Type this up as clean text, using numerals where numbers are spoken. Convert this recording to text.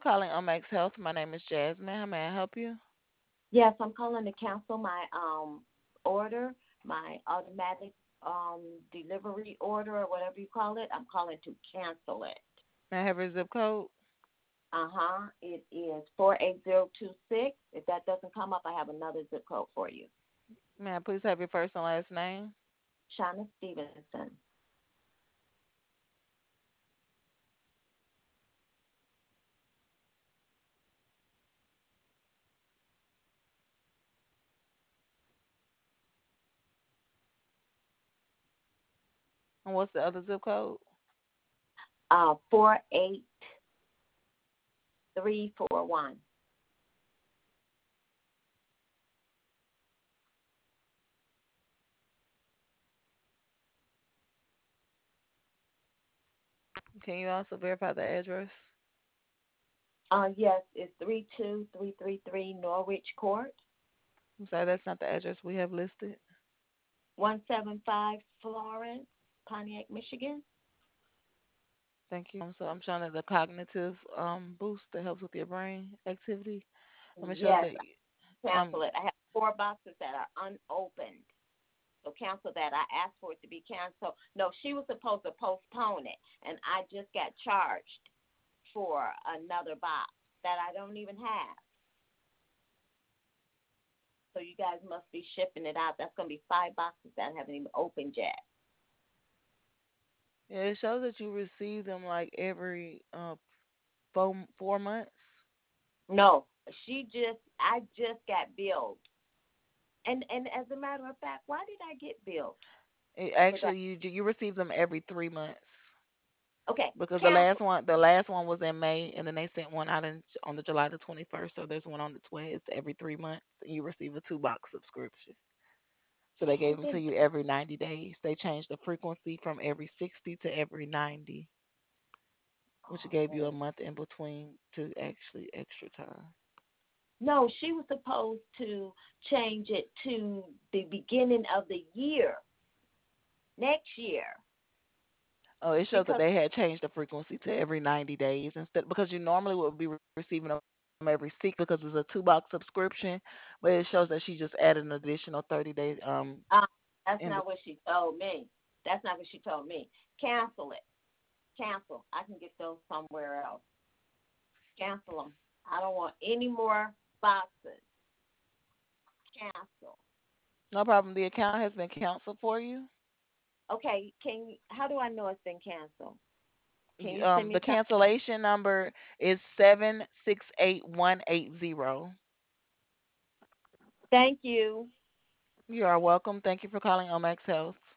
calling Omax Health. My name is Jasmine. How may I help you? Yes, I'm calling to cancel my order, my automatic delivery order or whatever you call it. I'm calling to cancel it. May I have your zip code? It is 48026. If that doesn't come up, I have another zip code for you. May I please have your first and last name? Shauna Stevenson. And what's the other zip code? 48341. Can you also verify the address? Yes, it's 32333 Norwich Court, I'm sorry, that's not the address we have listed. 175 Florence, Pontiac, Michigan. Thank you. So I'm showing that the cognitive boost that helps with your brain activity. I'm gonna show Yes, that. Um, cancel it. I have four boxes that are unopened. So cancel that. I asked for it to be canceled. No, she was supposed to postpone it, and I just got charged for another box that I don't even have. So you guys must be shipping it out. That's going to be five boxes that I haven't even opened yet. yeah, it shows that you receive them like every 4 months. No, I just got billed. And as a matter of fact, why did I get billed for that? Actually, you receive them every 3 months. Okay, Because cancel. the last one was in May, and then they sent one out on the July the 21st. So there's one on the 20th. It's every 3 months, and you receive a two-box subscription. So they gave And them to then you every 90 days. They changed the frequency from every 60 to every 90, which gave you a oh, month in between to actually extra time. no, she was supposed to change it to the beginning of the year, next year, Oh, it shows that because they had changed the frequency to every 90 days instead because you normally would be receiving them every 6 because it's a two-box subscription, but it shows that she just added an additional 30 days uh, that's in not what she told me. That's not what she told me. Cancel it. Cancel. I can get those somewhere else. Cancel them. I don't want any more boxes. Cancel. No problem. The account has been canceled for you. Okay, how do I know it's been canceled? Can you send The me some? cancellation number is 768180. Thank you. You are welcome. Thank you for calling Omax Health.